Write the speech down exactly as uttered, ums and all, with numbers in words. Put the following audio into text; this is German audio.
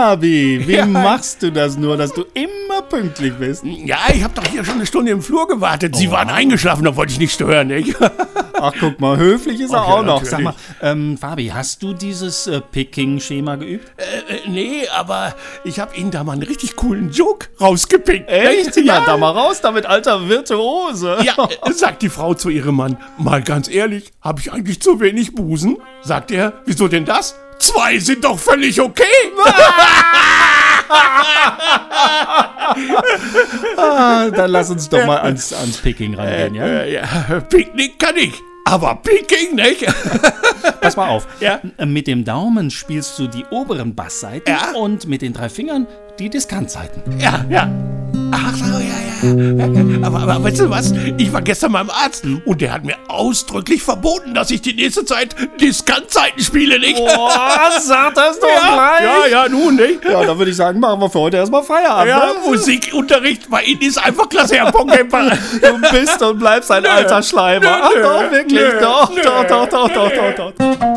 Fabi, wie Ja. machst du das nur, dass du immer pünktlich bist? Ja, ich habe doch hier schon eine Stunde im Flur gewartet. Sie waren eingeschlafen, da wollte ich nicht stören, nicht? Ach, guck mal, höflich ist er Ach ja, auch noch. natürlich. Sag mal, ähm, Fabi, hast du dieses äh, Picking-Schema geübt? Äh, äh, nee, aber ich habe Ihnen da mal einen richtig coolen Joke rausgepickt. Echt? Ja, Na, da mal raus damit, alter Virtuose. ja, äh, sagt die Frau zu ihrem Mann. Mal ganz ehrlich, habe ich eigentlich zu wenig Busen? Sagt er, wieso denn das? Zwei sind doch völlig okay. Ah, dann lass uns doch mal ans, ans Picking rangehen, ja? Äh, ja, Picknick kann ich, aber Picking nicht. Pass mal auf. Ja. N- Mit dem Daumen spielst du die oberen Bassseiten Ja. und mit den drei Fingern die Diskantseiten. Ja, ja. Ach so, ja, ja. Aber, aber weißt du was? Ich war gestern beim Arzt und der hat mir ausdrücklich verboten, dass ich die nächste Zeit Diskantzeiten spiele, nicht? Boah, sag das doch ja, ja, ja, nun, nicht? Ja, dann würde ich sagen, machen wir für heute erstmal Feierabend. Ja, ne? Musikunterricht bei Ihnen ist einfach klasse, Herr Pongkämper. Du bist und bleibst ein alter Schleimer. Ach nö, doch, wirklich. nö, doch, nö. doch, doch, doch, doch, doch, doch.